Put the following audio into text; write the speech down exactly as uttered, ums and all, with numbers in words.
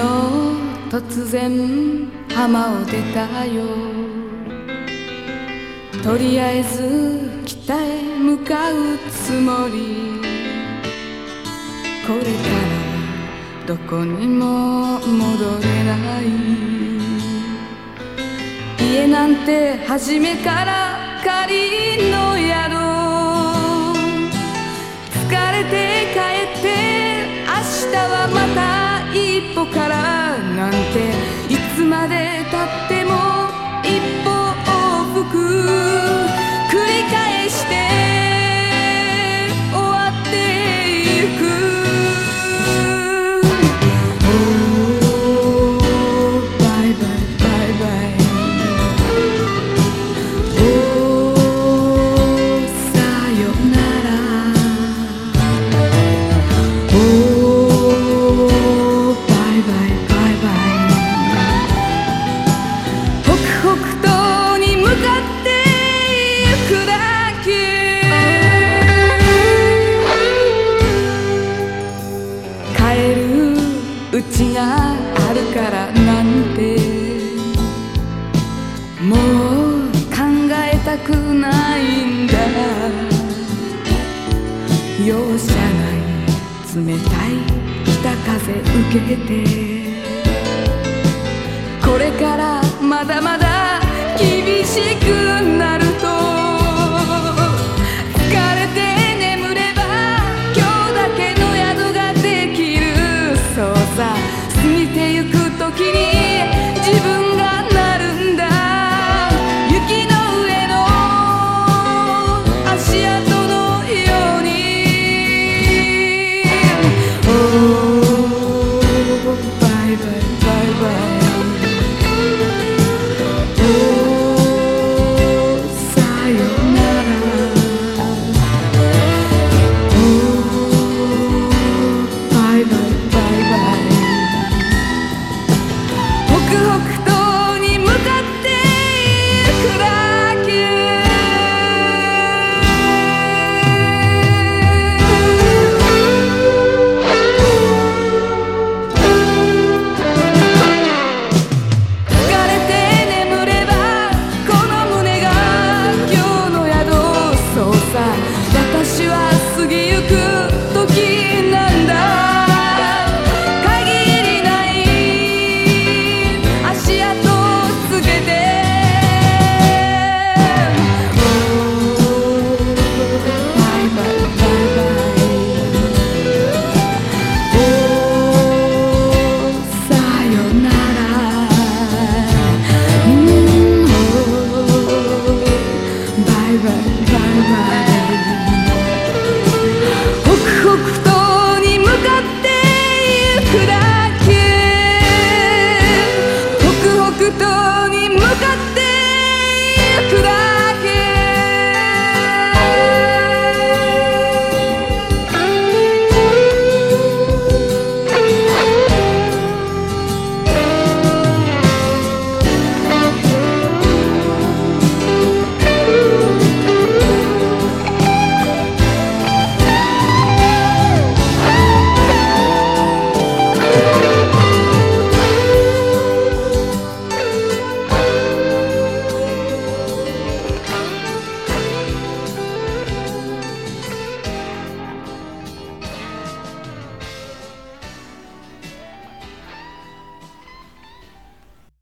突然浜を出たよ。とりあえず北へ向かうつもり。これからはどこにも戻れない。家なんて初めから仮の宿。疲れて帰って明日はまた一歩からなんて、いつまでたっても一歩往復繰り返して終わってゆく。Oh, bye bye bye bye。 Oh, さよなら。Oh、bye bye bye bye。 北北東に向かってゆくだけ。帰るうちがあるからなんてもう考えたくないんだ。容赦ない冷たい北風受けて、これからまだまだ厳しくなると。疲れて眠れば今日だけの宿ができる。そうさ過ぎてゆく